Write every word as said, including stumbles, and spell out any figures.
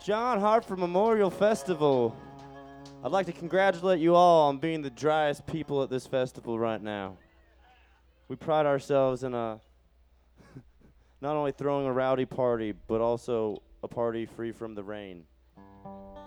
John Hartford Memorial Festival. I'd like to congratulate you all on being the driest people at this festival right now. We pride ourselves in a not only throwing a rowdy party, but also a party free from the rain.